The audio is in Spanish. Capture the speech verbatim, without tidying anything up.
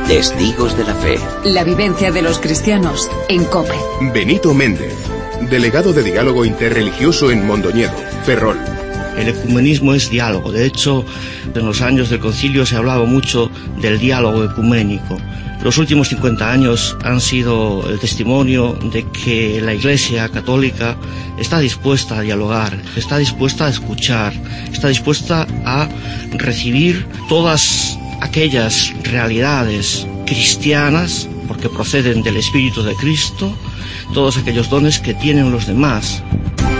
Testigos de la Fe. La vivencia de los cristianos en COPE. Benito Méndez, delegado de diálogo interreligioso en Mondoñedo, Ferrol. El ecumenismo es diálogo. De hecho, en los años del concilio se ha hablado mucho del diálogo ecuménico. Los últimos cincuenta años han sido el testimonio de que la Iglesia católica está dispuesta a dialogar, está dispuesta a escuchar, está dispuesta a recibir todas aquellas realidades cristianas, porque proceden del Espíritu de Cristo, todos aquellos dones que tienen los demás.